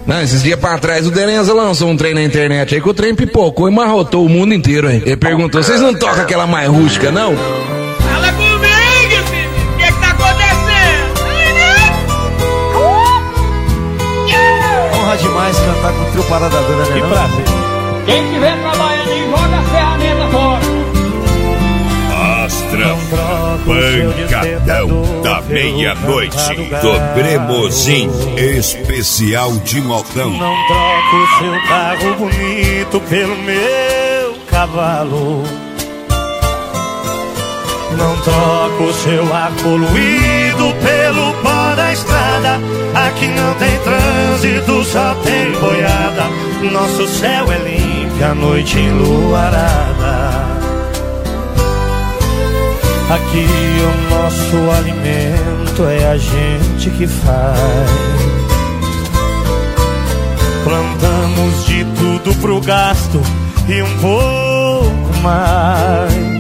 Não, esses dias pra trás o Derenza lançou um trem na internet aí que o trem pipocou e marrotou o mundo inteiro aí. Ele perguntou, vocês não tocam aquela mais rústica, não? Fala comigo, filho! O que tá acontecendo? Honra demais cantar com o trio Parada Dura, né? Que prazer. Quem tiver trabalhando aí, joga a ferramenta fora. Astra, pancadão da meia-noite do Cremosim especial de modão. Não troco o seu carro bonito pelo meu cavalo. Não troco o seu ar poluído pelo pó da estrada. Aqui não tem trânsito, só tem boiada. Nosso céu é limpo, a noite enluarada. Aqui o nosso alimento é a gente que faz. Plantamos de tudo pro gasto e um pouco mais.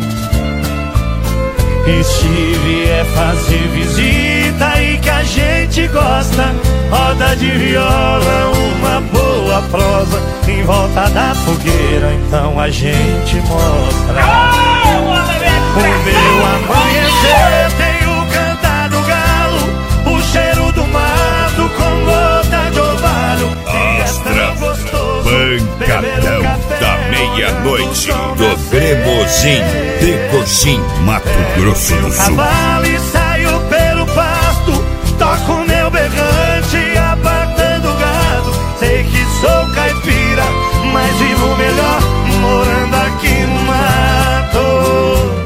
E se vier fazer visita e que a gente gosta, roda de viola, uma boa prosa em volta da fogueira, então a gente mostra. O meu amanhecer tem o cantar do galo, o cheiro do mato com gota de orvalho. Astra, pancadão da meia-noite do Cremosim de Coxim, Mato Grosso do Sul. Cavalo e saio pelo pasto, toco meu berrante, apartando o gado. Sei que sou caipira, mas vivo melhor morando aqui no mato.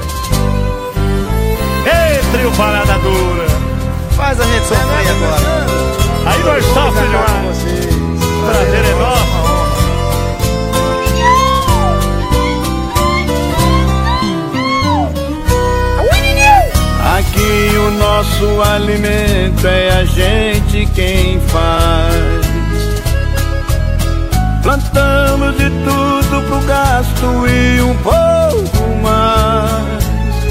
Trio Parada Dura, Faz a gente sofrer agora. aí nós sofremos demais. Prazer é nosso. Aqui o nosso alimento é a gente quem faz. Plantamos de tudo pro gasto e um pouco mais.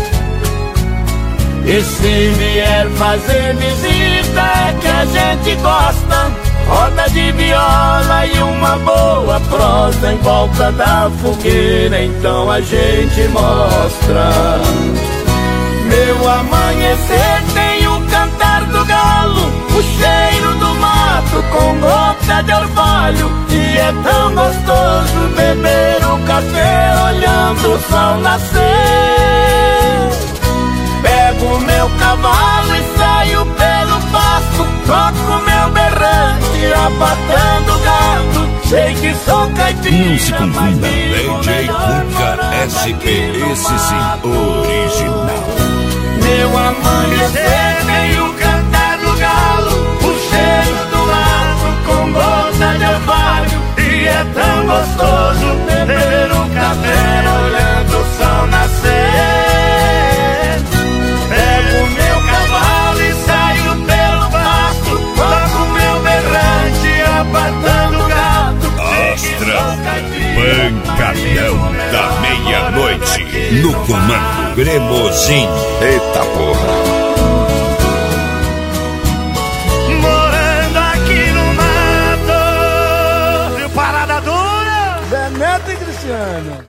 E se vier fazer visita é que a gente gosta, roda de viola e uma boa prosa em volta da fogueira, então a gente mostra. Meu amanhecer tem o cantar do galo, o cheiro do mato com gota de orvalho. E é tão gostoso beber o café olhando o sol nascer. Pego meu cavalo e saio pelo pasto, toco meu berrante, abatendo gado. Sei que sou caipira, não se confunda, DJ Cuca SP, esse sim, original. Meu amanhecer tem o cantar do galo, o cheiro do mato com gota de orvalho. E é tão gostoso beber um café olhando o sol nascer. Pego meu cavalo e saio pelo pasto, toco meu berrante, apartando o gado. Astra, pancadão da meia-noite no comando Cremosim. Eita porra! Morando aqui no mato, Parada Dura, Zé Neto e Cristiano.